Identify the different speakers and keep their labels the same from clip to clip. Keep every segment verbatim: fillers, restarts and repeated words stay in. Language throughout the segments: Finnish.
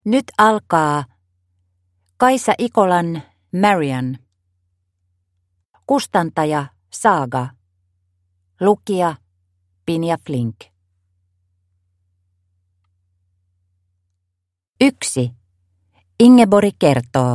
Speaker 1: Nyt alkaa Kaisa Ikolan Marian. Kustantaja Saaga. Lukija Pinja Flink. Yksi. Ingeborg kertoo.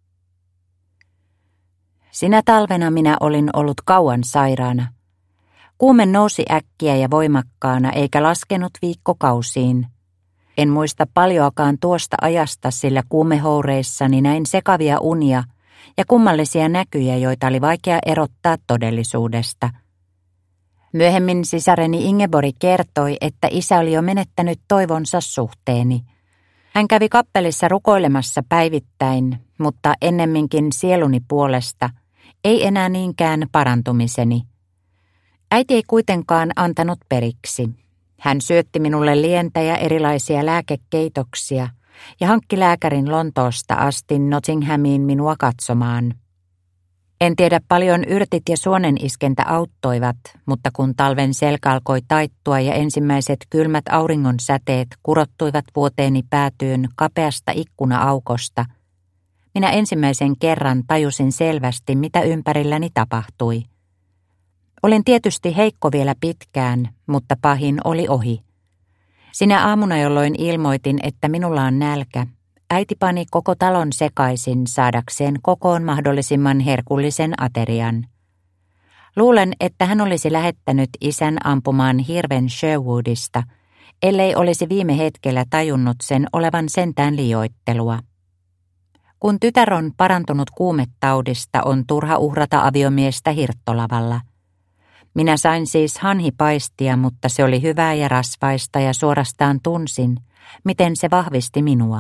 Speaker 1: Sinä talvena minä olin ollut kauan sairaana. Kuume nousi äkkiä ja voimakkaana eikä laskenut viikkokausiin. En muista paljoakaan tuosta ajasta, sillä kuumehoureissani näin sekavia unia ja kummallisia näkyjä, joita oli vaikea erottaa todellisuudesta. Myöhemmin sisareni Ingeborg kertoi, että isä oli jo menettänyt toivonsa suhteeni. Hän kävi kappelissa rukoilemassa päivittäin, mutta ennemminkin sieluni puolesta, ei enää niinkään parantumiseni. Äiti ei kuitenkaan antanut periksi. Hän syötti minulle lientä ja erilaisia lääkekeitoksia ja hankki lääkärin Lontoosta asti Nottinghamiin minua katsomaan. En tiedä paljon yrtit ja suoneniskentä auttoivat, mutta kun talven selkä alkoi taittua ja ensimmäiset kylmät auringon säteet kurottuivat vuoteeni päätyyn kapeasta ikkuna-aukosta, minä ensimmäisen kerran tajusin selvästi, mitä ympärilläni tapahtui. Olin tietysti heikko vielä pitkään, mutta pahin oli ohi. Sinä aamuna, jolloin ilmoitin, että minulla on nälkä, äiti pani koko talon sekaisin saadakseen kokoon mahdollisimman herkullisen aterian. Luulen, että hän olisi lähettänyt isän ampumaan hirven Sherwoodista, ellei olisi viime hetkellä tajunnut sen olevan sentään liioittelua. Kun tytär on parantunut kuumetaudista, on turha uhrata aviomiestä hirttolavalla. Minä sain siis hanhipaistia, mutta se oli hyvää ja rasvaista ja suorastaan tunsin, miten se vahvisti minua.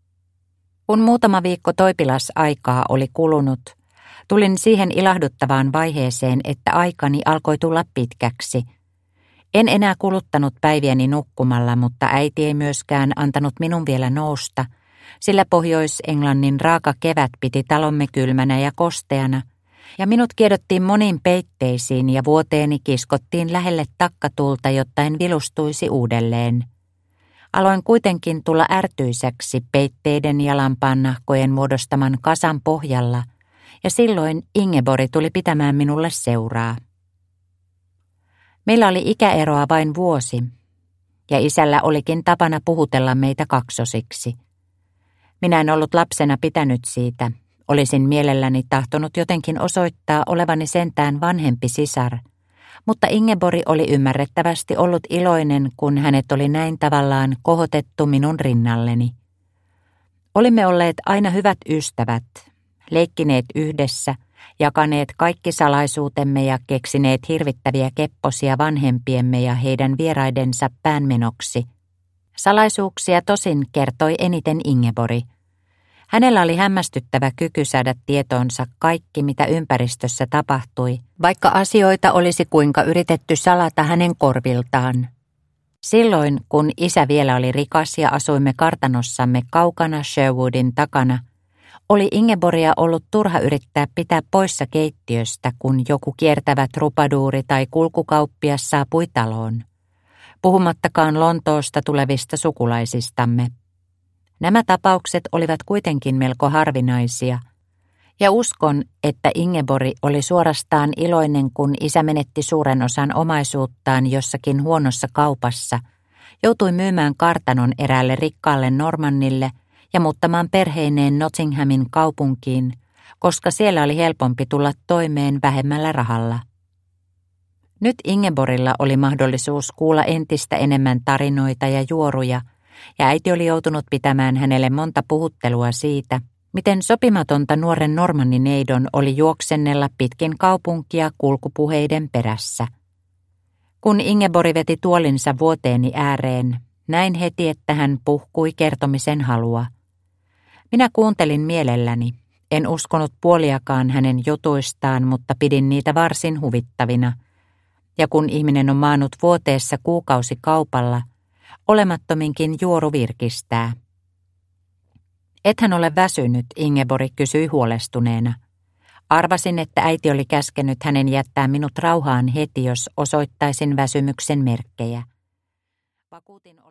Speaker 1: Kun muutama viikko toipilasaikaa oli kulunut, tulin siihen ilahduttavaan vaiheeseen, että aikani alkoi tulla pitkäksi. En enää kuluttanut päiviäni nukkumalla, mutta äiti ei myöskään antanut minun vielä nousta, sillä Pohjois-Englannin raaka kevät piti talomme kylmänä ja kosteana, ja minut kiedottiin moniin peitteisiin ja vuoteeni kiskottiin lähelle takkatulta, jotta en vilustuisi uudelleen. Aloin kuitenkin tulla ärtyisäksi peitteiden ja lampaannahkojen muodostaman kasan pohjalla, ja silloin Ingeborg tuli pitämään minulle seuraa. Meillä oli ikäeroa vain vuosi, ja isällä olikin tapana puhutella meitä kaksosiksi. Minä en ollut lapsena pitänyt siitä. Olisin mielelläni tahtonut jotenkin osoittaa olevani sentään vanhempi sisar, mutta Ingeborg oli ymmärrettävästi ollut iloinen, kun hänet oli näin tavallaan kohotettu minun rinnalleni. Olimme olleet aina hyvät ystävät, leikkineet yhdessä, jakaneet kaikki salaisuutemme ja keksineet hirvittäviä kepposia vanhempiemme ja heidän vieraidensa päänmenoksi. Salaisuuksia tosin kertoi eniten Ingeborg. Hänellä oli hämmästyttävä kyky saada tietoonsa kaikki, mitä ympäristössä tapahtui, vaikka asioita olisi kuinka yritetty salata hänen korviltaan. Silloin, kun isä vielä oli rikas ja asuimme kartanossamme kaukana Sherwoodin takana, oli Ingeborgia ollut turha yrittää pitää poissa keittiöstä, kun joku kiertävä trupaduuri tai kulkukauppias saapui taloon. Puhumattakaan Lontoosta tulevista sukulaisistamme. Nämä tapaukset olivat kuitenkin melko harvinaisia, ja uskon, että Ingeborg oli suorastaan iloinen, kun isä menetti suuren osan omaisuuttaan jossakin huonossa kaupassa, joutui myymään kartanon eräälle rikkaalle Normannille ja muuttamaan perheineen Nottinghamin kaupunkiin, koska siellä oli helpompi tulla toimeen vähemmällä rahalla. Nyt Ingeborgilla oli mahdollisuus kuulla entistä enemmän tarinoita ja juoruja, ja äiti oli joutunut pitämään hänelle monta puhuttelua siitä, miten sopimatonta nuoren normannineidon oli juoksennella pitkin kaupunkia kulkupuheiden perässä. Kun Ingeborg veti tuolinsa vuoteeni ääreen, näin heti, että hän puhkui kertomisen halua. Minä kuuntelin mielelläni, en uskonut puoliakaan hänen jutuistaan, mutta pidin niitä varsin huvittavina. Ja kun ihminen on maannut vuoteessa kuukausikaupalla, olemattominkin juoru virkistää. Ethän ole väsynyt, Ingeborg kysyi huolestuneena. Arvasin, että äiti oli käskenyt hänen jättää minut rauhaan heti, jos osoittaisin väsymyksen merkkejä. Vakuutin